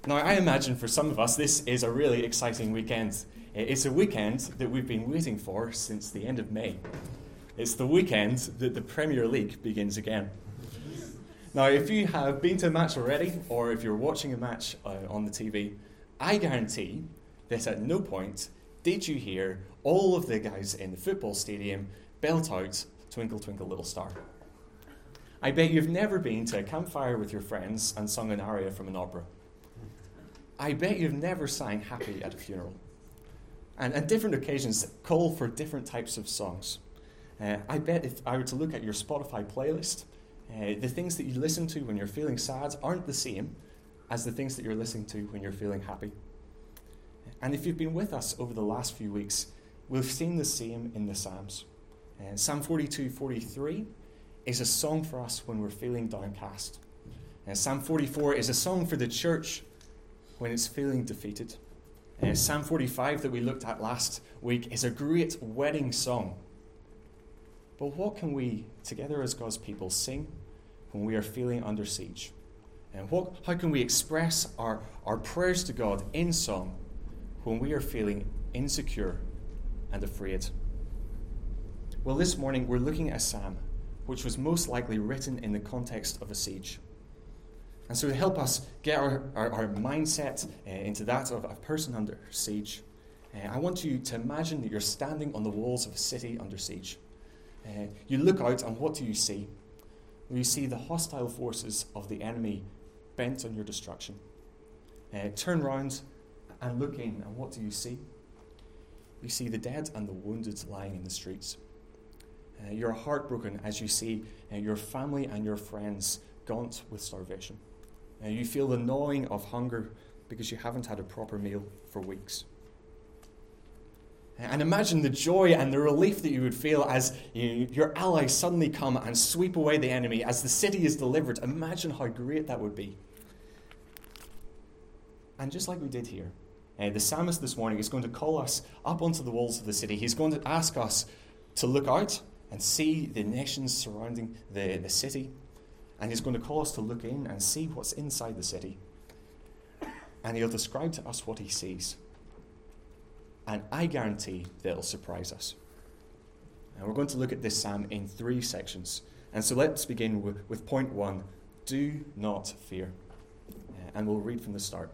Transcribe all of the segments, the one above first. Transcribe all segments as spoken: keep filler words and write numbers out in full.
Now, I imagine for some of us, this is a really exciting weekend. It's a weekend that we've been waiting for since the end of May. It's the weekend that the Premier League begins again. Now, if you have been to a match already, or if you're watching a match uh, on the T V, I guarantee that at no point did you hear all of the guys in the football stadium belt out "Twinkle, Twinkle, Little Star." I bet you've never been to a campfire with your friends and sung an aria from an opera. I bet you've never sang "Happy" at a funeral. And, and different occasions call for different types of songs. Uh, I bet if I were to look at your Spotify playlist, uh, the things that you listen to when you're feeling sad aren't the same as the things that you're listening to when you're feeling happy. And if you've been with us over the last few weeks, we've seen the same in the Psalms. Uh, Psalm forty-two forty-three is a song for us when we're feeling downcast. Uh, Psalm forty-four is a song for the church when it's feeling defeated. Uh, Psalm forty-five that we looked at last week is a great wedding song. But what can we, together as God's people, sing when we are feeling under siege? And what, how can we express our, our prayers to God in song when we are feeling insecure and afraid? Well, this morning we're looking at a psalm which was most likely written in the context of a siege. And so to help us get our, our, our mindset uh, into that of a person under siege, uh, I want you to imagine that you're standing on the walls of a city under siege. Uh, you look out and what do you see? Well, you see the hostile forces of the enemy bent on your destruction. Uh, turn round and look in, and what do you see? You see the dead and the wounded lying in the streets. Uh, you're heartbroken as you see uh, your family and your friends gaunt with starvation. Uh, you feel the gnawing of hunger because you haven't had a proper meal for weeks. Uh, and imagine the joy and the relief that you would feel as you, your allies suddenly come and sweep away the enemy, as the city is delivered. Imagine how great that would be. And just like we did here, uh, the psalmist this morning is going to call us up onto the walls of the city. He's going to ask us to look out and see the nations surrounding the, the city. And he's going to call us to look in and see what's inside the city. And he'll describe to us what he sees. And I guarantee that it'll surprise us. And we're going to look at this psalm in three sections. And so let's begin with, with point one. Do not fear. Uh, and we'll read from the start.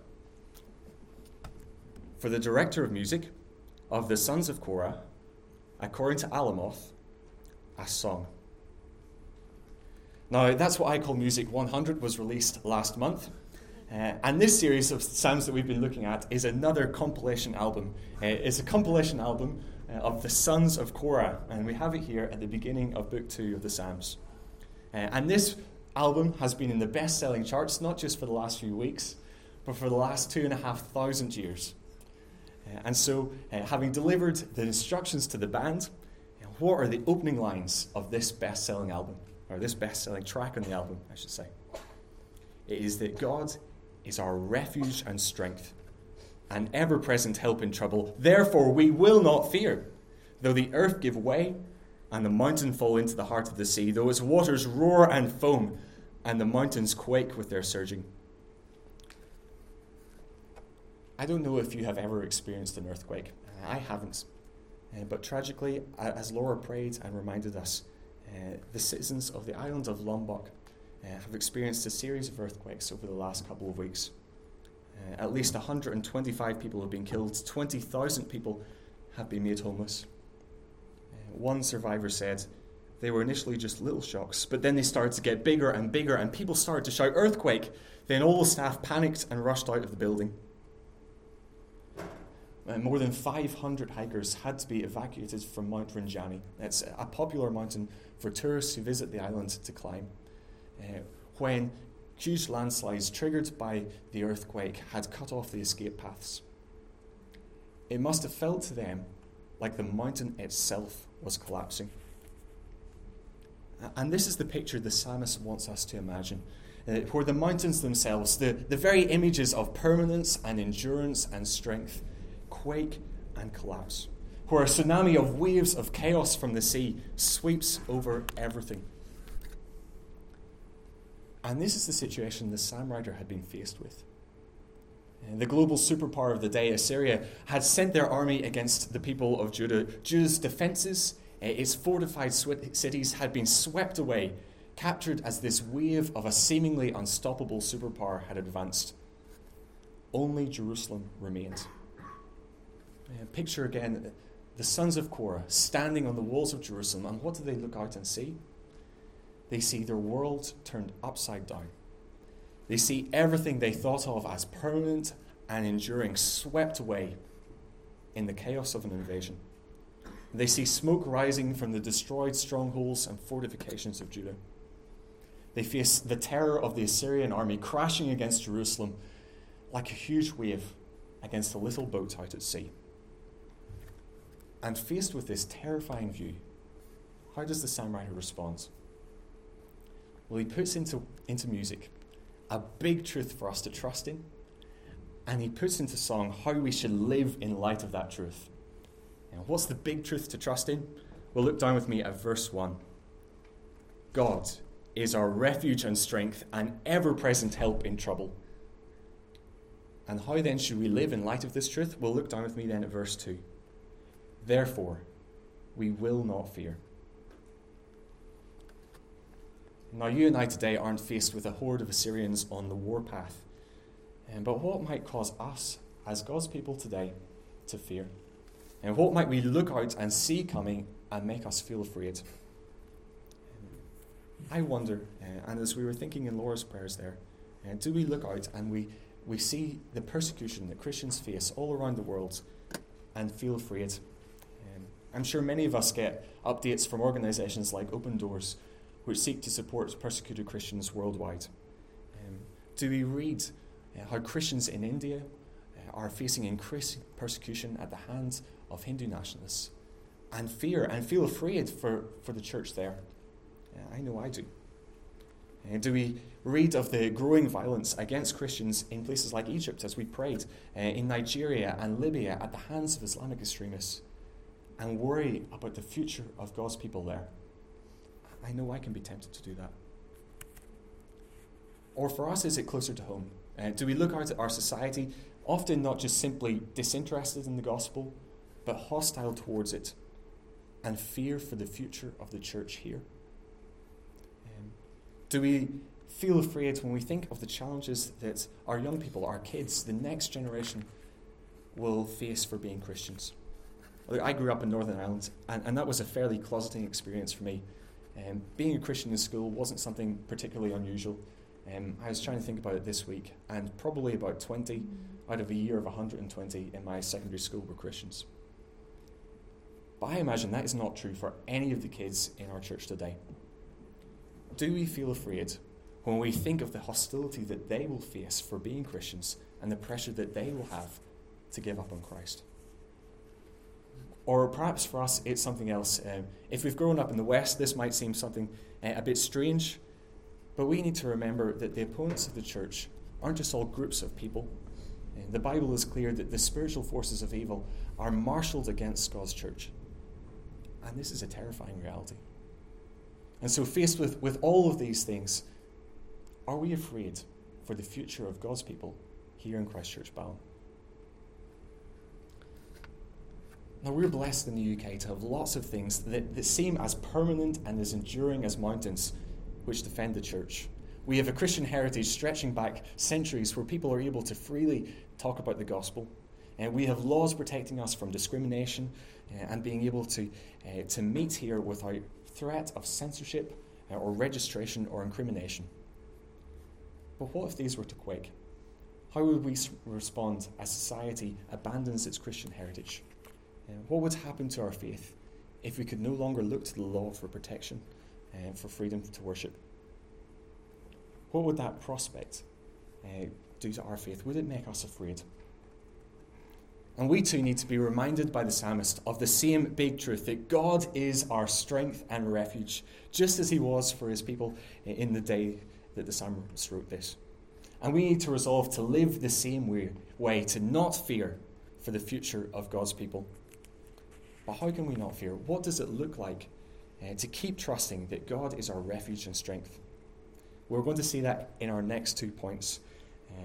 For the director of music of the sons of Korah, according to Alamoth, a song. Now, That's What I Call Music one hundred was released last month. Uh, and this series of psalms that we've been looking at is another compilation album. Uh, it's a compilation album uh, of the sons of Korah. And we have it here at the beginning of book two of the Psalms. Uh, and this album has been in the best-selling charts, not just for the last few weeks, but for the last two and a half thousand years. Uh, and so, uh, having delivered the instructions to the band, uh, what are the opening lines of this best-selling album? Or this best-selling track on the album, I should say. It is that God is our refuge and strength, an ever-present help in trouble. Therefore we will not fear, though the earth give way and the mountain fall into the heart of the sea, though its waters roar and foam and the mountains quake with their surging. I don't know if you have ever experienced an earthquake. I haven't. Uh, but tragically, as Laura prayed and reminded us, Uh, the citizens of the island of Lombok uh, have experienced a series of earthquakes over the last couple of weeks. Uh, at least one hundred twenty-five people have been killed, twenty thousand people have been made homeless. Uh, one survivor said they were initially just little shocks, but then they started to get bigger and bigger, and people started to shout, "Earthquake!" Then all the staff panicked and rushed out of the building. Uh, more than five hundred hikers had to be evacuated from Mount Rinjani. It's a popular mountain for tourists who visit the island to climb. Uh, when huge landslides triggered by the earthquake had cut off the escape paths. It must have felt to them like the mountain itself was collapsing. Uh, and this is the picture the psalmist wants us to imagine. Uh, where the mountains themselves, the, the very images of permanence and endurance and strength, quake and collapse, where a tsunami of waves of chaos from the sea sweeps over everything. And this is the situation the psalm writer had been faced with. The global superpower of the day, Assyria, had sent their army against the people of Judah. Judah's defenses, its fortified cities, had been swept away, captured as this wave of a seemingly unstoppable superpower had advanced. Only Jerusalem remained. Picture again the sons of Korah standing on the walls of Jerusalem, and what do they look out and see? They see their world turned upside down. They see everything they thought of as permanent and enduring swept away in the chaos of an invasion. They see smoke rising from the destroyed strongholds and fortifications of Judah. They face the terror of the Assyrian army crashing against Jerusalem like a huge wave against a little boat out at sea. And faced with this terrifying view, how does the psalm writer respond? Well, he puts into, into music a big truth for us to trust in, and he puts into song how we should live in light of that truth. And what's the big truth to trust in? Well, look down with me at verse one. God is our refuge and strength, and ever-present help in trouble. And how then should we live in light of this truth? Well, look down with me then at verse two. Therefore, we will not fear. Now, you and I today aren't faced with a horde of Assyrians on the warpath. Um, but what might cause us, as God's people today, to fear? And what might we look out and see coming and make us feel afraid? I wonder, uh, and as we were thinking in Laura's prayers there, uh, do we look out and we, we see the persecution that Christians face all around the world and feel afraid? Um, I'm sure many of us get updates from organisations like Open Doors, which seek to support persecuted Christians worldwide. Um, do we read uh, how Christians in India uh, are facing increasing persecution at the hands of Hindu nationalists and fear and feel afraid for, for the church there? Uh, I know I do. Uh, do we read of the growing violence against Christians in places like Egypt, as we prayed, uh, in Nigeria and Libya at the hands of Islamic extremists, and worry about the future of God's people there? I know I can be tempted to do that. Or for us, is it closer to home? Uh, do we look out at our society, often not just simply disinterested in the gospel, but hostile towards it, and fear for the future of the church here? Um, do we feel afraid when we think of the challenges that our young people, our kids, the next generation will face for being Christians? I grew up in Northern Ireland, and, and that was a fairly closeting experience for me. Um, being a Christian in school wasn't something particularly unusual. Um, I was trying to think about it this week, and probably about twenty out of a year of one hundred twenty in my secondary school were Christians. But I imagine that is not true for any of the kids in our church today. Do we feel afraid when we think of the hostility that they will face for being Christians and the pressure that they will have to give up on Christ? Or perhaps for us, it's something else. Um, if we've grown up in the West, this might seem something uh, a bit strange, but we need to remember that the opponents of the church aren't just all groups of people. Uh, the Bible is clear that the spiritual forces of evil are marshalled against God's church. And this is a terrifying reality. And so faced with, with all of these things, are we afraid for the future of God's people here in Christchurch Ballon? Now, we're blessed in the U K to have lots of things that, that seem as permanent and as enduring as mountains which defend the church. We have a Christian heritage stretching back centuries where people are able to freely talk about the gospel. And we have laws protecting us from discrimination uh, and being able to, uh, to meet here without threat of censorship uh, or registration or incrimination. But what if these were to quake? How would we s- respond as society abandons its Christian heritage? Uh, what would happen to our faith if we could no longer look to the law for protection and uh, for freedom to worship? What would that prospect uh, do to our faith? Would it make us afraid? And we too need to be reminded by the psalmist of the same big truth, that God is our strength and refuge, just as he was for his people in the day that the psalmist wrote this. And we need to resolve to live the same way, way to not fear for the future of God's people. But how can we not fear? What does it look like uh, to keep trusting that God is our refuge and strength? We're going to see that in our next two points. Um,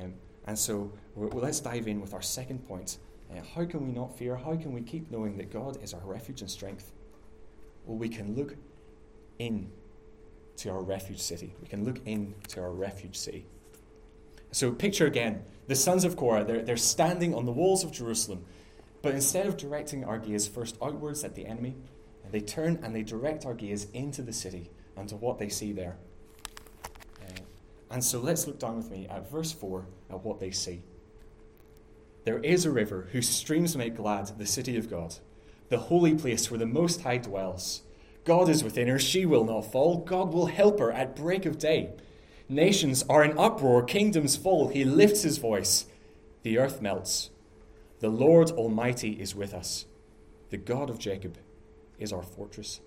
And so well, let's dive in with our second point. Uh, how can we not fear? How can we keep knowing that God is our refuge and strength? Well, we can look in to our refuge city. We can look in to our refuge city. So picture again, the sons of Korah, they're, they're standing on the walls of Jerusalem, but instead of directing our gaze first outwards at the enemy, they turn and they direct our gaze into the city and to what they see there. Uh, and so let's look down with me at verse four at what they see. There is a river whose streams make glad the city of God, the holy place where the Most High dwells. God is within her, she will not fall. God will help her at break of day. Nations are in uproar, kingdoms fall. He lifts his voice. The earth melts. The Lord Almighty is with us. The God of Jacob is our fortress.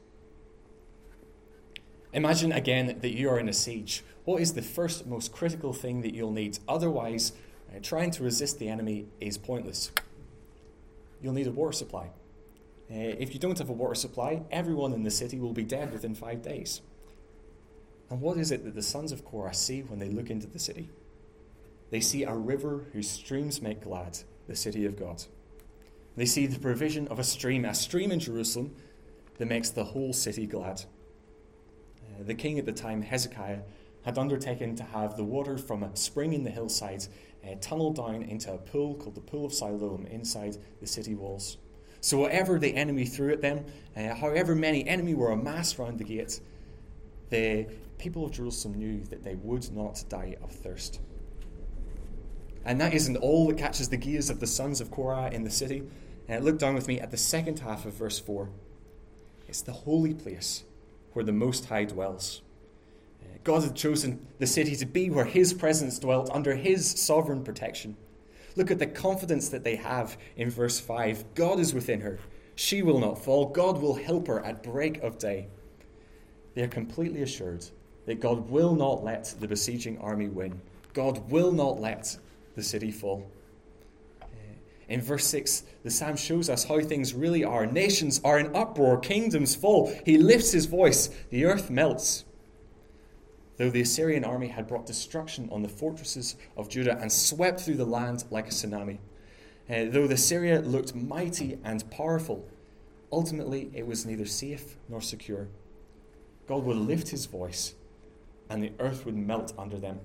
Imagine again that you are in a siege. What is the first most critical thing that you'll need? Otherwise, uh, trying to resist the enemy is pointless. You'll need a water supply. Uh, if you don't have a water supply, everyone in the city will be dead within five days. And what is it that the sons of Korah see when they look into the city? They see a river whose streams make glad the city of God. They see the provision of a stream, a stream in Jerusalem that makes the whole city glad. Uh, the king at the time, Hezekiah, had undertaken to have the water from a spring in the hillside uh, tunneled down into a pool called the Pool of Siloam inside the city walls. So whatever the enemy threw at them, uh, however many enemy were amassed round the gate, the people of Jerusalem knew that they would not die of thirst. And that isn't all that catches the gaze of the sons of Korah in the city. Uh, look down with me at the second half of verse four. It's the holy place where the Most High dwells. Uh, God had chosen the city to be where his presence dwelt under his sovereign protection. Look at the confidence that they have in verse five. God is within her. She will not fall. God will help her at break of day. They are completely assured that God will not let the besieging army win. God will not let the city fall. In verse six, the psalm shows us how things really are. Nations are in uproar, kingdoms fall. He lifts his voice, the earth melts. Though the Assyrian army had brought destruction on the fortresses of Judah and swept through the land like a tsunami, uh, though the Assyria looked mighty and powerful, ultimately it was neither safe nor secure. God would lift his voice and the earth would melt under them.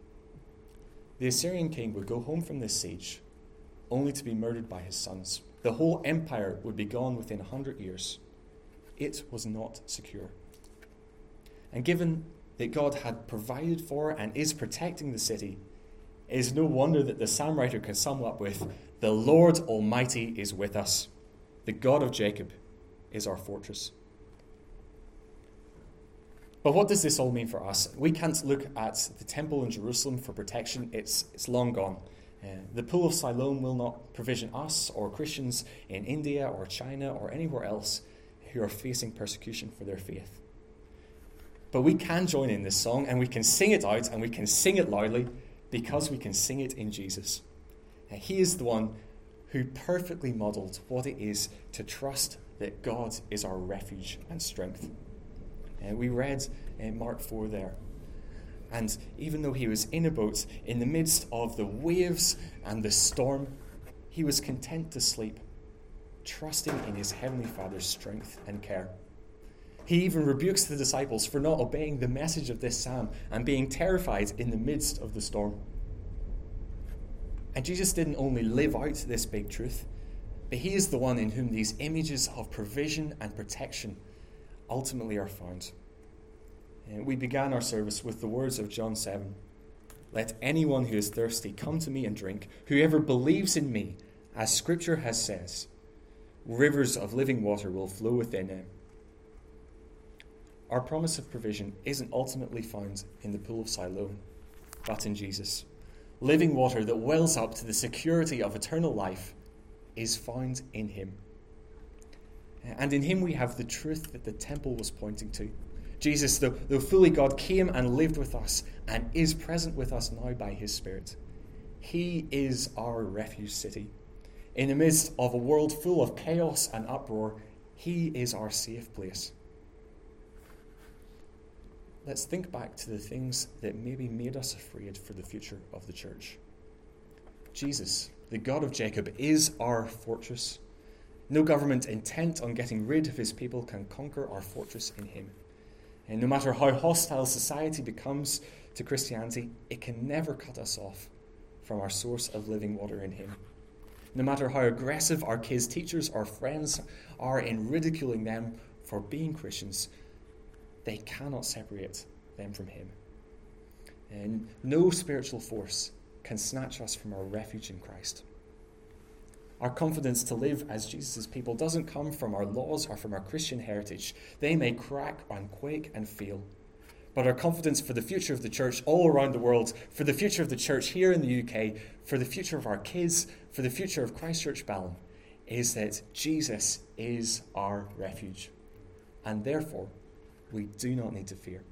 The Assyrian king would go home from this siege only to be murdered by his sons. The whole empire would be gone within a hundred years. It was not secure. And given that God had provided for and is protecting the city, it is no wonder that the psalm writer can sum up with, "The Lord Almighty is with us. The God of Jacob is our fortress." But what does this all mean for us? We can't look at the temple in Jerusalem for protection. It's, it's long gone. Uh, the Pool of Siloam will not provision us or Christians in India or China or anywhere else who are facing persecution for their faith. But we can join in this song and we can sing it out and we can sing it loudly because we can sing it in Jesus. Uh, he is the one who perfectly modelled what it is to trust that God is our refuge and strength. Uh, we read in Mark four there. And even though he was in a boat in the midst of the waves and the storm, he was content to sleep, trusting in his heavenly Father's strength and care. He even rebukes the disciples for not obeying the message of this psalm and being terrified in the midst of the storm. And Jesus didn't only live out this big truth, but he is the one in whom these images of provision and protection ultimately are found. And we began our service with the words of John seven. "Let anyone who is thirsty come to me and drink. Whoever believes in me, as Scripture has says, rivers of living water will flow within him." Our promise of provision isn't ultimately found in the Pool of Siloam, but in Jesus. Living water that wells up to the security of eternal life is found in him. And in him we have the truth that the temple was pointing to. Jesus, though, though fully God, came and lived with us and is present with us now by his Spirit. He is our refuge city. In the midst of a world full of chaos and uproar, he is our safe place. Let's think back to the things that maybe made us afraid for the future of the church. Jesus, the God of Jacob, is our fortress. No government intent on getting rid of his people can conquer our fortress in him. And no matter how hostile society becomes to Christianity, it can never cut us off from our source of living water in him. No matter how aggressive our kids' teachers or friends are in ridiculing them for being Christians, they cannot separate them from him. And no spiritual force can snatch us from our refuge in Christ. Our confidence to live as Jesus' people doesn't come from our laws or from our Christian heritage. They may crack and quake and fail. But our confidence for the future of the church all around the world, for the future of the church here in the U K, for the future of our kids, for the future of Christchurch Balham, is that Jesus is our refuge. And therefore, we do not need to fear.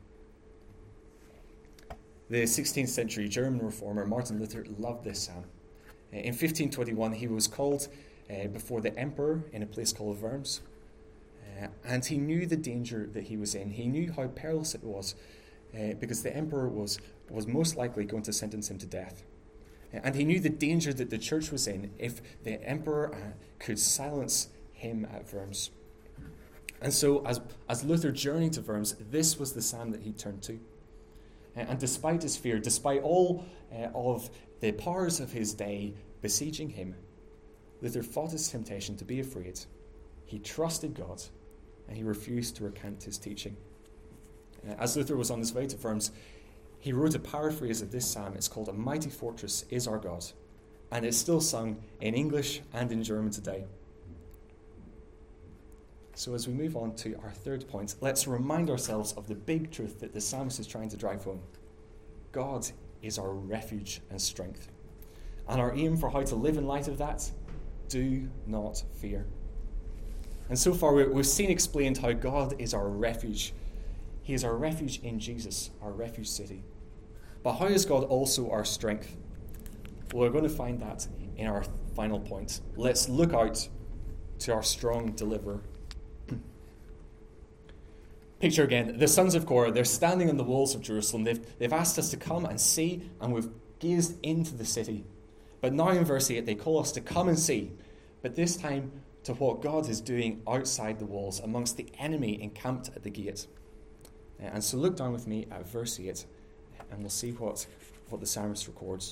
The sixteenth century German reformer Martin Luther loved this psalm. In fifteen twenty-one, he was called uh, before the emperor in a place called Worms. Uh, and he knew the danger that he was in. He knew how perilous it was uh, because the emperor was, was most likely going to sentence him to death. Uh, and he knew the danger that the church was in if the emperor uh, could silence him at Worms. And so as, as Luther journeyed to Worms, this was the psalm that he turned to. Uh, and despite his fear, despite all uh, of the powers of his day besieging him, Luther fought his temptation to be afraid. He trusted God, and he refused to recant his teaching. Uh, as Luther was on his way to Worms, he wrote a paraphrase of this psalm. It's called "A Mighty Fortress is Our God," and it's still sung in English and in German today. So as we move on to our third point, let's remind ourselves of the big truth that the psalmist is trying to drive home. God is our refuge and strength. And our aim for how to live in light of that, do not fear. And so far we've seen explained how God is our refuge. He is our refuge in Jesus, our refuge city. But how is God also our strength? Well, we're going to find that in our final point. Let's look out to our strong deliverer. Picture again, the sons of Korah, they're standing on the walls of Jerusalem. They've, they've asked us to come and see, and we've gazed into the city. But now in verse eight, they call us to come and see, but this time to what God is doing outside the walls, amongst the enemy encamped at the gate. And so look down with me at verse eight, and we'll see what, what the psalmist records.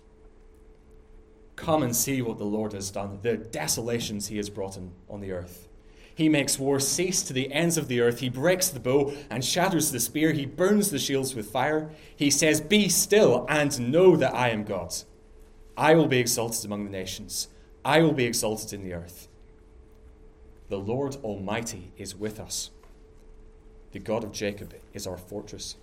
Come and see what the Lord has done, the desolations he has brought in, on the earth. He makes war cease to the ends of the earth. He breaks the bow and shatters the spear. He burns the shields with fire. He says, "Be still and know that I am God. I will be exalted among the nations. I will be exalted in the earth. The Lord Almighty is with us. The God of Jacob is our fortress."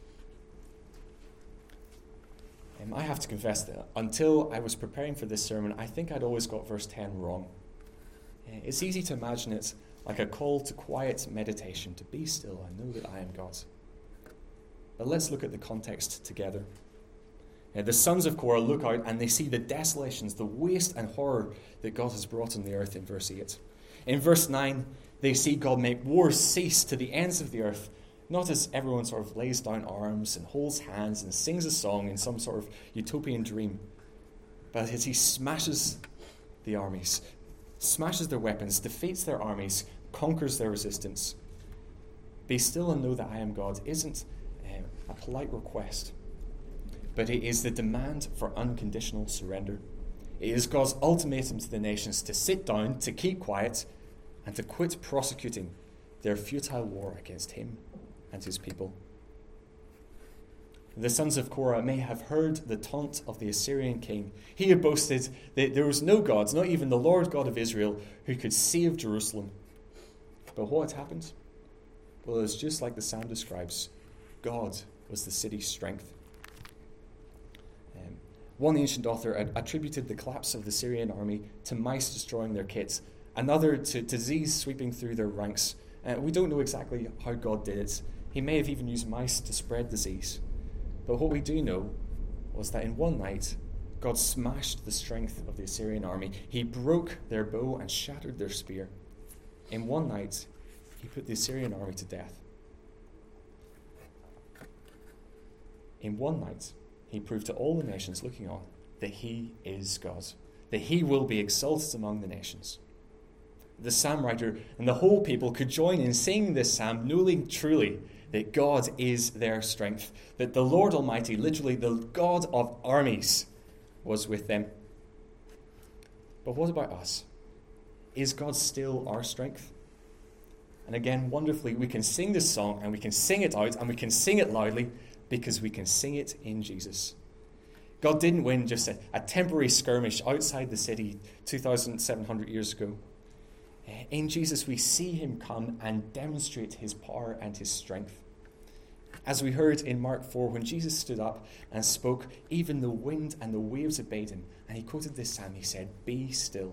Um, I have to confess that until I was preparing for this sermon, I think I'd always got verse ten wrong. Uh, it's easy to imagine it like a call to quiet meditation, to be still and know that I am God. But let's look at the context together. Uh, the sons of Korah look out and they see the desolations, the waste and horror that God has brought on the earth in verse eight. In verse nine, they see God make war cease to the ends of the earth, not as everyone sort of lays down arms and holds hands and sings a song in some sort of utopian dream, but as he smashes the armies, smashes their weapons, defeats their armies, conquers their resistance. Be still and know that I am God isn't um, a polite request, but it is the demand for unconditional surrender. It is God's ultimatum to the nations to sit down, to keep quiet, and to quit prosecuting their futile war against him and his people. The sons of Korah may have heard the taunt of the Assyrian king. He had boasted that there was no God, not even the Lord God of Israel, who could save Jerusalem. But what had happened? Well, it's just like the psalm describes. God was the city's strength. Um, one ancient author ad- attributed the collapse of the Syrian army to mice destroying their kits, another to disease sweeping through their ranks. Uh, we don't know exactly how God did it. He may have even used mice to spread disease. But what we do know was that in one night, God smashed the strength of the Assyrian army. He broke their bow and shattered their spear. In one night, he put the Assyrian army to death. In one night, he proved to all the nations looking on that he is God, that he will be exalted among the nations. The psalm writer and the whole people could join in singing this psalm, knowing truly that God is their strength, that the Lord Almighty, literally the God of armies, was with them. But what about us? Is God still our strength? And again, wonderfully, we can sing this song and we can sing it out and we can sing it loudly because we can sing it in Jesus. God didn't win just a, a temporary skirmish outside the city two thousand seven hundred years ago. In Jesus, we see him come and demonstrate his power and his strength. As we heard in Mark four, when Jesus stood up and spoke, even the wind and the waves obeyed him. And he quoted this psalm. He said, "Be still."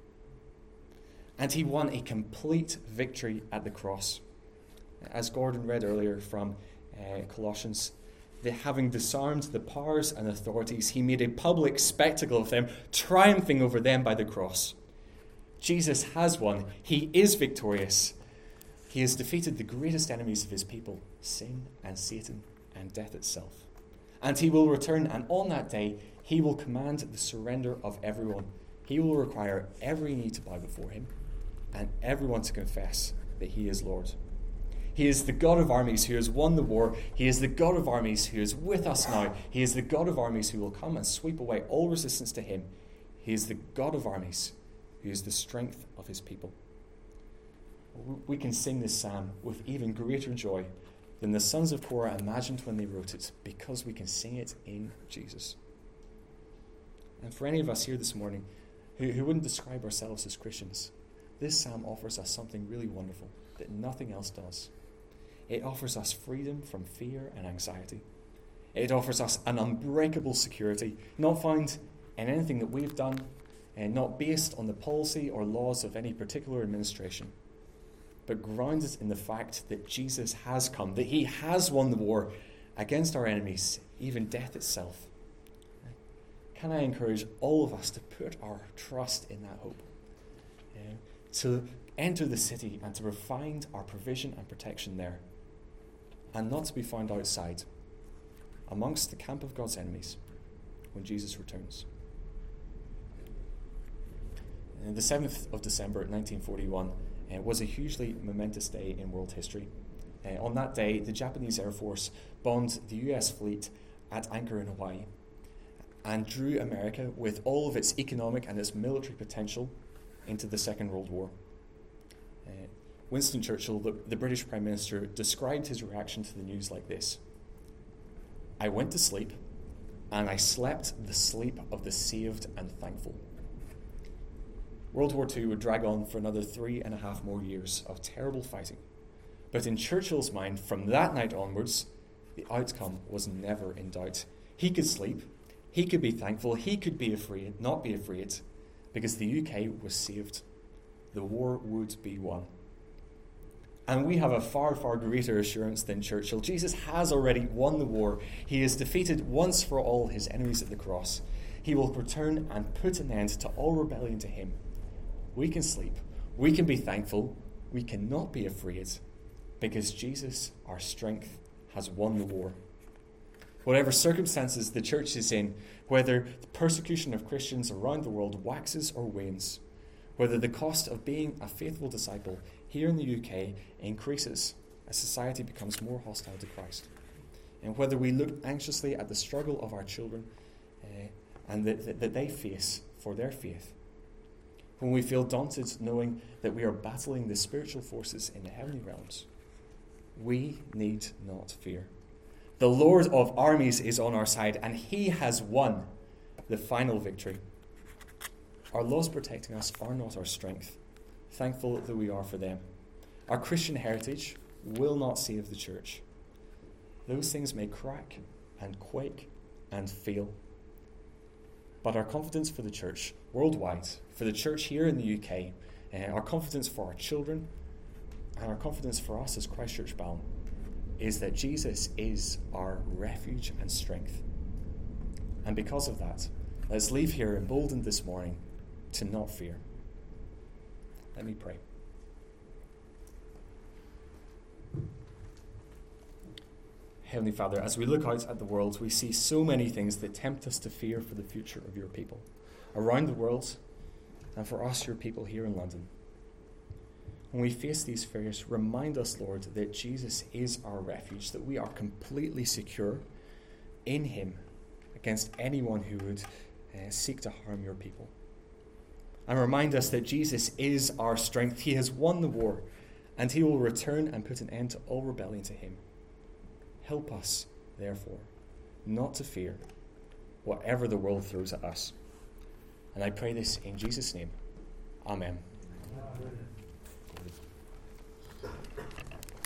And he won a complete victory at the cross. As Gordon read earlier from uh, Colossians, that having disarmed the powers and authorities, he made a public spectacle of them, triumphing over them by the cross. Jesus has won. He is victorious. He has defeated the greatest enemies of his people, sin and Satan and death itself. And he will return, and on that day, he will command the surrender of everyone. He will require every knee to bow before him and everyone to confess that he is Lord. He is the God of armies who has won the war. He is the God of armies who is with us now. He is the God of armies who will come and sweep away all resistance to him. He is the God of armies who is the strength of his people. We can sing this psalm with even greater joy than the sons of Korah imagined when they wrote it, because we can sing it in Jesus. And for any of us here this morning who, who wouldn't describe ourselves as Christians, this psalm offers us something really wonderful that nothing else does. It offers us freedom from fear and anxiety. It offers us an unbreakable security, not found in anything that we've done, and not based on the policy or laws of any particular administration, but grounded in the fact that Jesus has come, that he has won the war against our enemies, even death itself. Can I encourage all of us to put our trust in that hope? Yeah. To enter the city and to find our provision and protection there, and not to be found outside, amongst the camp of God's enemies, when Jesus returns. And the seventh of December nineteen forty-one uh, was a hugely momentous day in world history. Uh, on that day, the Japanese Air Force bombed the U S fleet at anchor in Hawaii and drew America, with all of its economic and its military potential, into the Second World War. Uh, Winston Churchill, the, the British Prime Minister, described his reaction to the news like this: "I went to sleep, and I slept the sleep of the saved and thankful." World War Two would drag on for another three and a half more years of terrible fighting. But in Churchill's mind, from that night onwards, the outcome was never in doubt. He could sleep, he could be thankful, he could be afraid, not be afraid, because the U K was saved. The war would be won. And we have a far, far greater assurance than Churchill. Jesus has already won the war. He has defeated once for all his enemies at the cross. He will return and put an end to all rebellion to him. We can sleep, we can be thankful, we cannot be afraid, because Jesus, our strength, has won the war. Whatever circumstances the church is in, whether the persecution of Christians around the world waxes or wanes, whether the cost of being a faithful disciple here in the U K increases as society becomes more hostile to Christ, and whether we look anxiously at the struggle of our children uh, and that, that, that they face for their faith, when we feel daunted knowing that we are battling the spiritual forces in the heavenly realms, we need not fear. The Lord of armies is on our side, and he has won the final victory. Our laws protecting us are not our strength, thankful that we are for them. Our Christian heritage will not save the church. Those things may crack and quake and fail. But our confidence for the church worldwide, for the church here in the U K, uh, our confidence for our children, and our confidence for us as Christchurch Balham, is that Jesus is our refuge and strength. And because of that, let's leave here emboldened this morning to not fear. Let me pray. Heavenly Father, as we look out at the world, we see so many things that tempt us to fear for the future of your people around the world, and for us, your people here in London. When we face these fears, remind us, Lord, that Jesus is our refuge, that we are completely secure in him against anyone who would uh, seek to harm your people. And remind us that Jesus is our strength. He has won the war, and he will return and put an end to all rebellion to him. Help us, therefore, not to fear whatever the world throws at us. And I pray this in Jesus' name. Amen. Amen.